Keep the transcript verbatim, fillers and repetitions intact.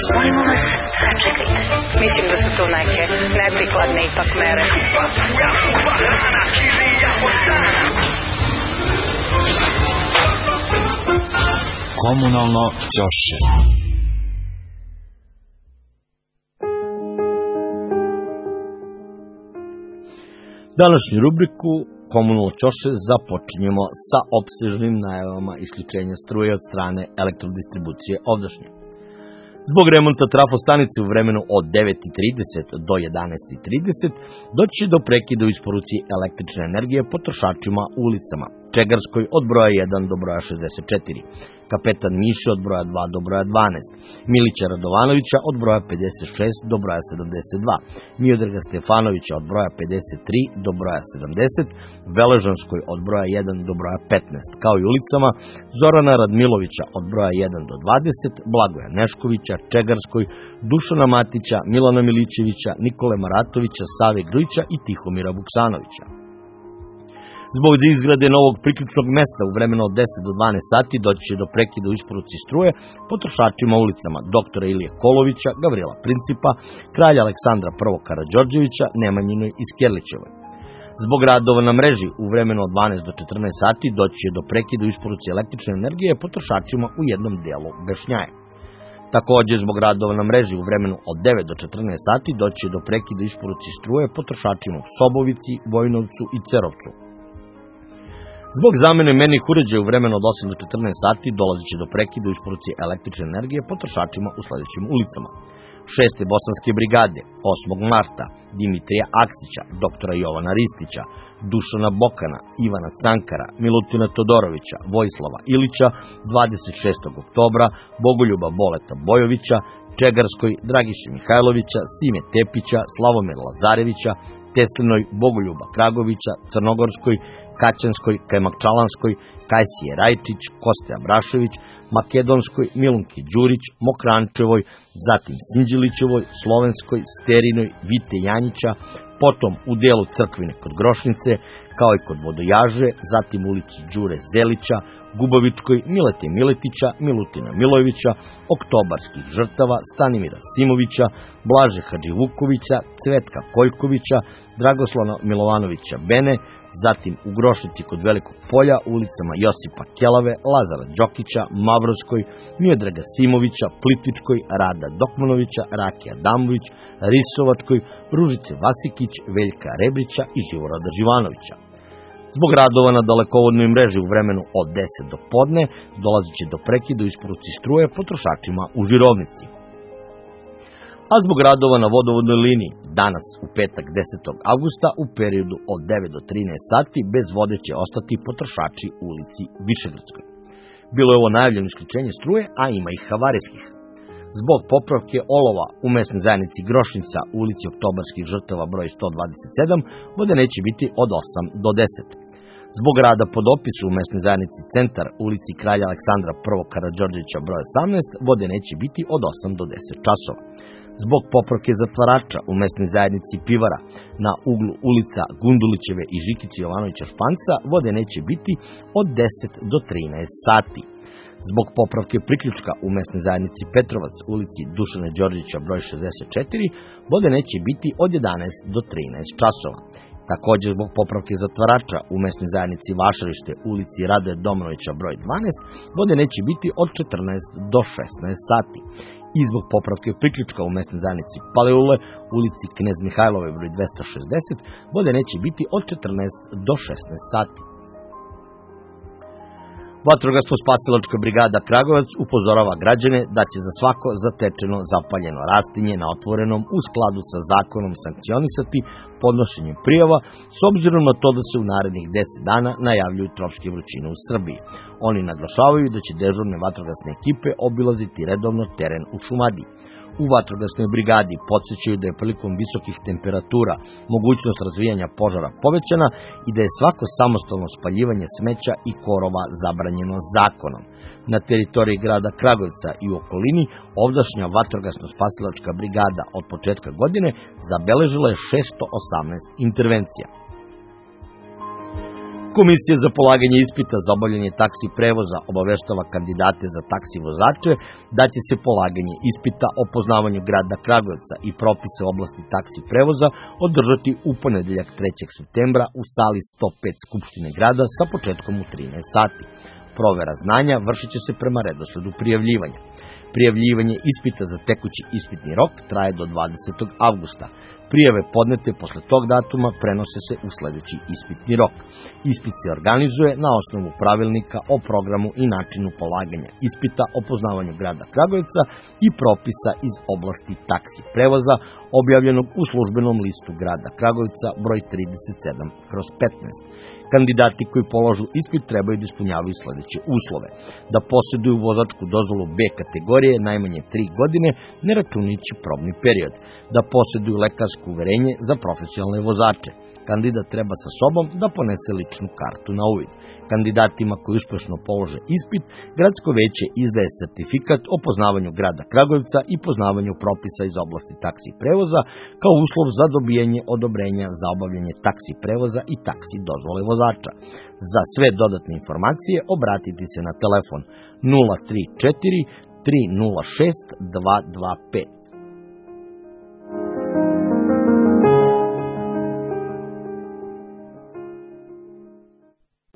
Molim vas, sačekajte. Mislim da su to neke neprikladne ipak mere. Komunalno ćoše. Današnju rubriku Komunalno ćoše započinjemo sa opsežnim najavama isključenja struje od strane elektrodistribucije ovdašnje. Zbog remonta trafostanice u vremenu od devet i trideset do jedanaest i trideset doći do prekida u isporuci električne energije potrošačima u ulicama Čegarskoj od broja jedan do broja šezdeset četiri, Kapetan Miše od broja dva do broja dvanaest, Milića Radovanovića od broja pedeset šest do broja sedamdeset dva, Miodraga Stefanovića od broja pedeset tri do broja sedamdeset, Veležanskoj od broja jedan do broja petnaest, kao i ulicama Zorana Radmilovića od broja jedan do dvadeset, Blagoja Neškovića, Čegarskoj, Dušana Matića, Milana Milićevića, Nikole Maratovića, Save Grujića i Tihomira Vuksanovića. Zbog izgrade novog priključnog mesta u vremenu od deset do dvanaest sati doći će do prekida u isporuci struje potrošačima ulicama doktora Ilije Kolovića, Gavrila Principa, Kralja Aleksandra prvog Karađorđevića, Nemanjinoj i Skerlićevoj. Zbog radova na mreži u vremenu od dvanaest do četrnaest sati doći će do prekida u isporuci električne energije potrošačima u jednom delu Bešnjaje. Također, zbog radova na mreži u vremenu od devet do četrnaest sati doći će do prekida u isporuci struje potrošačima u Sobovici, Vojnovcu i Cerovcu. Zbog zamene mernih uređaja u vremenu od osam do četrnaest sati dolazit će do prekida u isporuci električne energije potrošačima u sledećim ulicama: šeste bosanske brigade, osmog marta, Dimitrija Aksića, doktora Jovana Ristića, Dušana Bokana, Ivana Cankara, Milutina Todorovića, Vojislava Ilića, dvadeset šestog oktobra, Bogoljuba Boleta Bojovića, Čegarskoj, Dragiše Mihajlovića, Sime Tepića, Slavomira Lazarevića, Teslinoj, Bogoljuba Kragovića, Crnogorskoj, Kaćanskoj, Kajmakčalanskoj, Kajsije Rajčić, Koste Abrašević, Makedonskoj, Milunki Đurić, Mokrančevoj, zatim Sinđelićevoj, Slovenskoj, Sterinoj, Vite Janjića, potom u delu Crkvine kod Grošnice, kao i kod Vodojaže, zatim ulici Đure Zelića, Gubavičkoj, Milete Miletića, Milutina Milojevića, Oktobarskih žrtava, Stanimira Simovića, Blaže Hadživukovića, Cvetka Koljkovića, Dragoslana Milovanovića Bene, zatim u Grošnici kod Velikog polja, ulicama Josipa Kelave, Lazara Đokića, Mavrovskoj, Miodraga Simovića, Plitvičkoj, Rada Dokmanovića, Rakija Damović, Risovačkoj, Ružice Vasikić, Veljka Rebrića i Živorada Živanovića. Zbog radova na dalekovodnoj mreži u vremenu od deset do podne dolazit će do prekida u isporuci struje potrošačima u Žirovnici. A zbog radova na vodovodnoj liniji danas u petak desetog avgusta u periodu od devet do trinaest sati bez vode će ostati potrošači u ulici Višegradskoj. Bilo je ovo najavljeno isključenje struje, a ima i havarijskih. Zbog popravke olova u mesnoj zajednici Grošnica u ulici Oktobarskih žrtava broj sto dvadeset sedam vode neće biti od osam do deset. Zbog rada pod opisu u mesnoj zajednici Centar u ulici Kralja Aleksandra prvog Karađorđevića broj osamnaest vode neće biti od osam do deset časova. Zbog popravke zatvarača u mesnoj zajednici Pivara na uglu ulica Gundulićeve i Žikića Jovanovića Španca vode neće biti od deset do trinaest sati. Zbog popravke priključka u mesnoj zajednici Petrovac u ulici Dušana Đorđevića broj šezdeset četiri vode neće biti od jedanaest do trinaest časova. Također zbog popravke zatvarača u mesnoj zajednici Vašarište u ulici Radoje Domanovića broj dvanaest vode neće biti od četrnaest do šesnaest sati. I zbog popravke priključka u mesnoj zajednici Paleule u ulici Knez Mihajlove broj dvesta šezdeset vode neće biti od četrnaest do šesnaest sati. Vatrogasno-spasilačka brigada Kragujevac upozorava građane da će za svako zatečeno zapaljeno rastinje na otvorenom u skladu sa zakonom sankcionisati podnošenjem prijava, s obzirom na to da se u narednih deset dana najavljuju tropske vrućine u Srbiji. Oni naglašavaju da će dežurne vatrogasne ekipe obilaziti redovno teren u Šumadiji. U vatrogasnoj brigadi podsjećaju da je prilikom visokih temperatura mogućnost razvijanja požara povećana i da je svako samostalno spaljivanje smeća i korova zabranjeno zakonom. Na teritoriji grada Kragujevca i u okolini ovdašnja vatrogasno-spasilačka brigada od početka godine zabeležila je šesto osamnaest intervencija. Komisija za polaganje ispita za obavljanje taksi prevoza obaveštava kandidate za taksi vozače da će se polaganje ispita o poznavanju grada Kragujevca i propise u oblasti taksi prevoza održati u ponedeljak trećeg septembra u sali sto pet Skupštine grada sa početkom u trinaest sati. Provera znanja vršit će se prema redosledu prijavljivanja. Prijavljivanje ispita za tekući ispitni rok traje do dvadesetog avgusta. Prijave podnete posle tog datuma prenose se u sledeći ispitni rok. Ispit se organizuje na osnovu pravilnika o programu i načinu polaganja ispita o poznavanju grada Kragujevca i propisa iz oblasti taksi prevoza, objavljenog u službenom listu grada Kragujevca broj trideset sedam kroz petnaest. Kandidati koji polažu ispit trebaju da ispunjavaju sledeće uslove: da posjeduju vozačku dozvolu B kategorije najmanje tri godine, ne računajući probni period, da posjeduju lekarsko uverenje za profesionalne vozače. Kandidat treba sa sobom da ponese ličnu kartu na uvid. Kandidatima koji uspešno polože ispit, gradsko veće izdaje sertifikat o poznavanju grada Kragujevca i poznavanju propisa iz oblasti taksi prevoza kao uslov za dobijanje odobrenja za obavljanje taksi prevoza i taksi dozvole vozača. Za sve dodatne informacije obratite se na telefon nula tri četiri tri nula šest dva dva pet.